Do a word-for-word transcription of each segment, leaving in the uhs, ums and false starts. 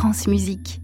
France Musique.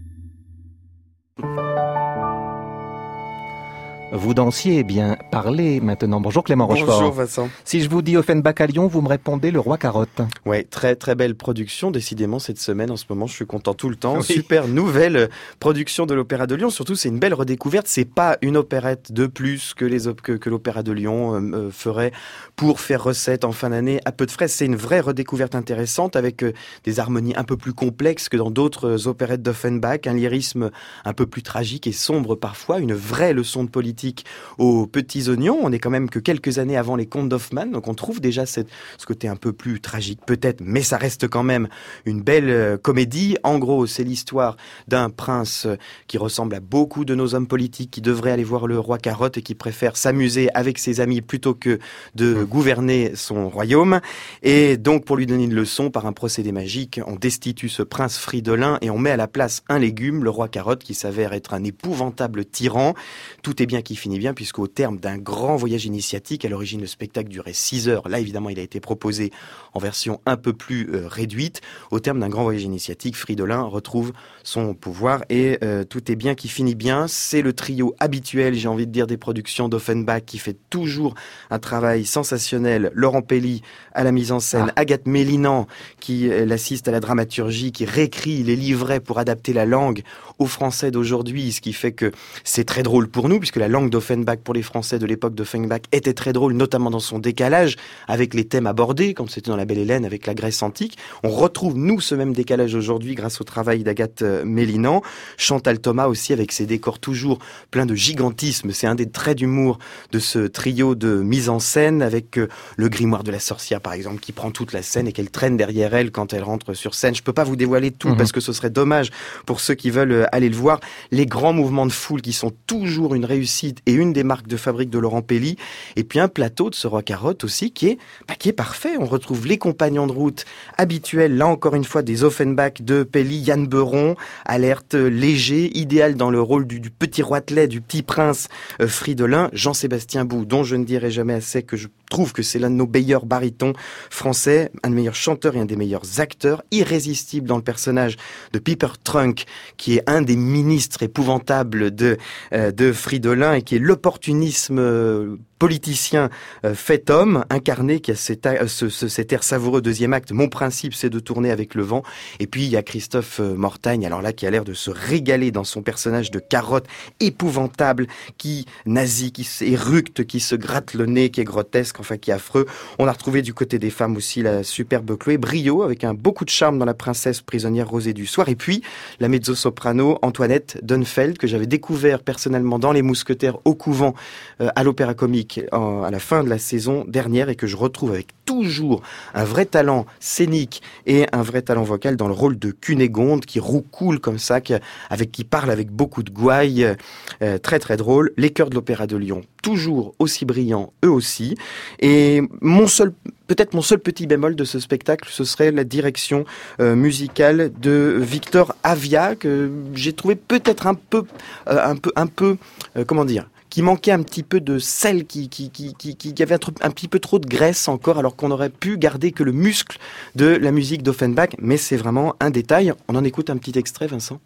Vous dansiez, eh bien, parlez maintenant. Bonjour Clément Rochefort. Bonjour Vincent. Si je vous dis Offenbach à Lyon, vous me répondez le Roi Carotte. Ouais, très très belle production, décidément cette semaine, en ce moment je suis content tout le temps. Oui. Super nouvelle production de l'Opéra de Lyon, surtout c'est une belle redécouverte, c'est pas une opérette de plus que, les op- que, que l'Opéra de Lyon euh, ferait pour faire recette en fin d'année à peu de frais. C'est une vraie redécouverte intéressante avec euh, des harmonies un peu plus complexes que dans d'autres opérettes d'Offenbach, un lyrisme un peu plus tragique et sombre parfois, une vraie leçon de politique aux petits oignons. On est quand même que quelques années avant les contes d'Hoffmann, donc on trouve déjà cette, ce côté un peu plus tragique peut-être, mais ça reste quand même une belle euh, comédie. En gros, c'est l'histoire d'un prince euh, qui ressemble à beaucoup de nos hommes politiques qui devraient aller voir le roi Carotte et qui préfère s'amuser avec ses amis plutôt que de gouverner son royaume. Et donc, pour lui donner une leçon, par un procédé magique, on destitue ce prince Fridolin et on met à la place un légume, le roi Carotte, qui s'avère être un épouvantable tyran. Tout est bien qui finit bien, puisqu'au terme d'un grand voyage initiatique, à l'origine le spectacle durait six heures, là évidemment il a été proposé en version un peu plus euh, réduite. Au terme d'un grand voyage initiatique, Fridolin retrouve son pouvoir et euh, tout est bien qui finit bien. C'est le trio habituel, j'ai envie de dire, des productions d'Offenbach qui fait toujours un travail sensationnel. Laurent Pelli à la mise en scène, ah. Agathe Mélinan qui euh, l'assiste à la dramaturgie, qui réécrit les livrets pour adapter la langue au français d'aujourd'hui, ce qui fait que c'est très drôle pour nous, puisque la langue d'Offenbach pour les Français de l'époque d'Offenbach était très drôle, notamment dans son décalage avec les thèmes abordés, comme c'était dans La Belle Hélène avec la Grèce antique. On retrouve, nous, ce même décalage aujourd'hui grâce au travail d'Agathe Mélinan. Chantal Thomas aussi avec ses décors toujours pleins de gigantisme. C'est un des traits d'humour de ce trio de mise en scène avec le grimoire de la sorcière, par exemple, qui prend toute la scène et qu'elle traîne derrière elle quand elle rentre sur scène. Je peux pas vous dévoiler tout mmh. parce que ce serait dommage pour ceux qui veulent aller le voir. Les grands mouvements de foule qui sont toujours une réussite et une des marques de fabrique de Laurent Pelli, et puis un plateau de ce roi Carotte aussi qui est, bah, qui est parfait. On retrouve les compagnons de route habituels, là encore une fois des Offenbach de Pelli, Yann Beuron, alerte léger, idéal dans le rôle du, du petit roitelet, du petit prince euh, Fridolin, Jean-Sébastien Bou, dont je ne dirai jamais assez que je trouve que c'est l'un de nos meilleurs barytons français, un des meilleurs chanteurs et un des meilleurs acteurs, irrésistible dans le personnage de Piper Trunk, qui est un des ministres épouvantables de, euh, de Fridolin et qui est l'opportunisme euh, politicien euh, fait homme, incarné, qui a cet, euh, ce, ce, cet air savoureux deuxième acte. Mon principe, c'est de tourner avec le vent. Et puis, il y a Christophe euh, Mortagne, alors là, qui a l'air de se régaler dans son personnage de Carotte épouvantable, qui nazi, qui éructe, qui se gratte le nez, qui est grotesque, enfin, qui est affreux. On a retrouvé du côté des femmes aussi la superbe Chloé Brio, avec un beaucoup de charme dans La princesse prisonnière rosée du soir. Et puis, la mezzo-soprano Antoinette Dunfeld, que j'avais découvert personnellement dans Les Mousquetaires au couvent, euh, à l'Opéra Comique, à la fin de la saison dernière, et que je retrouve avec toujours un vrai talent scénique et un vrai talent vocal dans le rôle de Cunégonde, qui roucoule comme ça, qui, avec, qui parle avec beaucoup de gouaille, euh, très très drôle. Les chœurs de l'Opéra de Lyon, toujours aussi brillants, eux aussi. Et mon seul, peut-être mon seul petit bémol de ce spectacle, ce serait la direction euh, musicale de Victor Avia, que j'ai trouvé peut-être un peu, euh, un peu, un peu, euh, comment dire, qui manquait un petit peu de sel, qui, qui, qui, qui, qui avait un, un petit peu trop de graisse encore, alors qu'on aurait pu garder que le muscle de la musique d'Offenbach, mais c'est vraiment un détail. On en écoute un petit extrait, Vincent.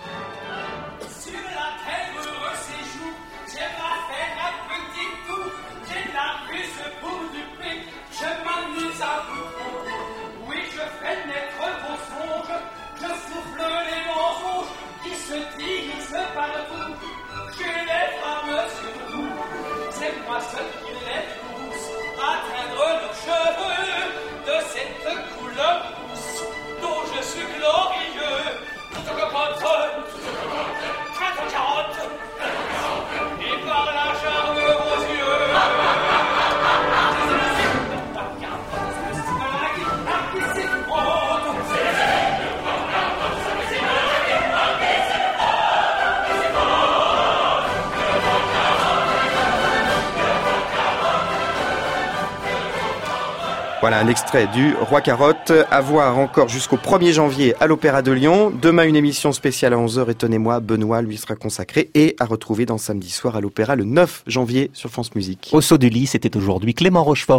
Voilà un extrait du Roi Carotte, à voir encore jusqu'au premier janvier à l'Opéra de Lyon. Demain, une émission spéciale à onze heures, étonnez-moi, Benoît lui sera consacré, et à retrouver dans Samedi soir à l'Opéra le neuf janvier sur France Musique. Au saut du lit, c'était aujourd'hui Clément Rochefort.